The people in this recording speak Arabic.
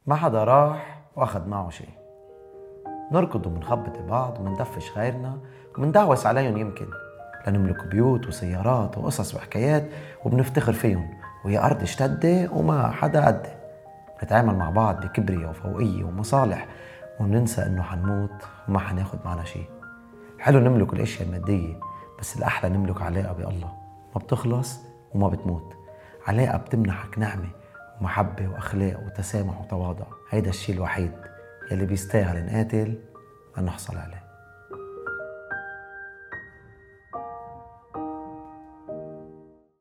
ما حدا راح واخد معه شيء. نركض ومنخبط بعض ومندفش غيرنا ومندعوس عليهم، يمكن لنملك بيوت وسيارات وقصص وحكايات وبنفتخر فيهم، وهي أرض اشتدة وما حدا قده. نتعامل مع بعض بكبرية وفوقية ومصالح، وننسى إنه حنموت وما حناخد معنا شيء. حلو نملك الأشياء المادية، بس الأحلى نملك علاقة بالله ما بتخلص وما بتموت، علاقة بتمنحك نعمة ومحبة وأخلاق وتسامح وتواضع. هيدا الشيء الوحيد يلي بيستاهل نقاتل أن نحصل عليه.